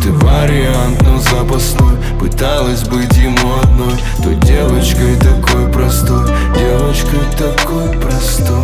Ты вариант, но запасной. Пыталась быть ему одной, той девочкой такой простой, девочкой такой простой.